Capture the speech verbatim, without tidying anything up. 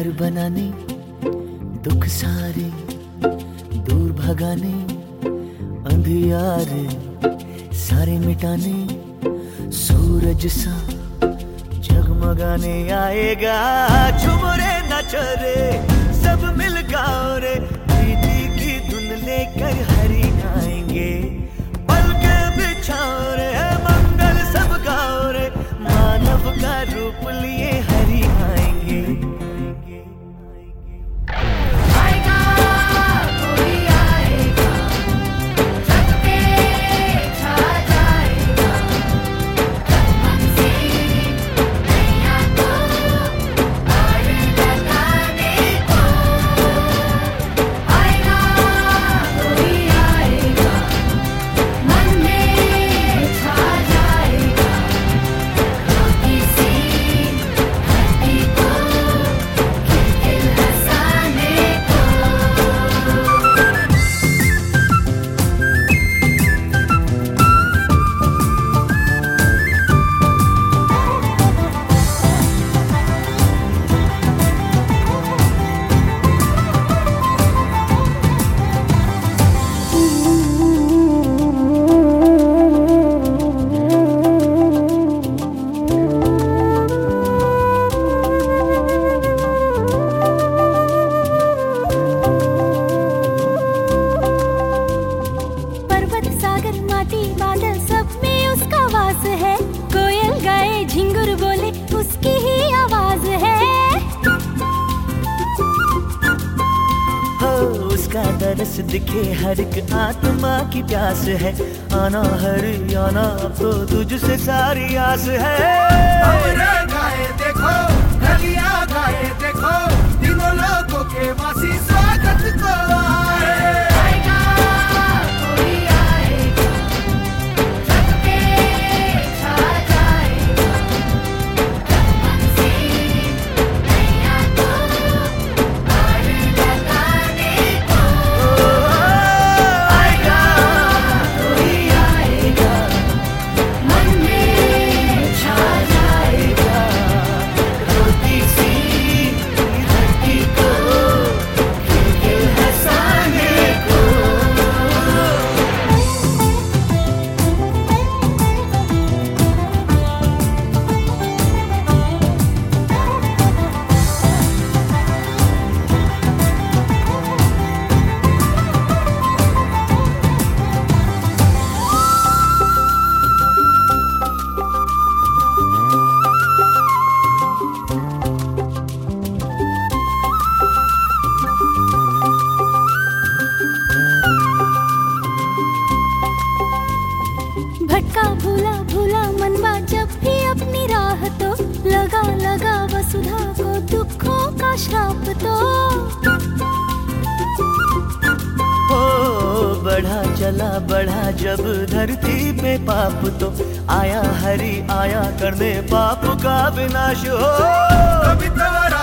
घर बनाने, दुख सारे दूर भगाने, अंधियारे सारे मिटाने, सूरज सा जगमगाने आएगा। झूम रे नाच रे सब मिल गाओ रे, प्रीति की धुन लेकर हरि आएंगे। पल के बिछाओ रे मंगल सब गाओ रे, मानव का रूप लिए हरि आएंगे। आएगा कोई आएगा, छत पे छा जाएगा, मन से नैया को पार लगाने को। आएगा कोई आएगा, मन में छा जाएगा, रोती सी धरती को खिलखिल हंसाने को। पर्वत सागर माटी बादल सब में उसका वास है, कोयल गाए झिंगुर बोले उसकी ही आवाज है। हो उसका दरस दिखे हर एक आत्मा की प्यास है। आना हरि आना अब तो तुझसे सारी आस है। हमरे गाए देखो, गलियां गाए देखो, तीनों लोगों के वासी स्वागत को आए। आएगा कोई आएगा, छत पे छा जाएगा, मन से नैया को पार लगाने को। आएगा कोई आएगा, मन में छा जाएगा, रोती सी धरती को खिलखिल हंसाने को। भटका भूला भूला मनवा जब भी अपनी राह, तो लगा लगा वसुधा को दुखों का श्राप तो। हो बढ़ा चला बढ़ा जब धरती पे पाप, तो आया हरि आया करने पाप का विनाश हो। कभी तो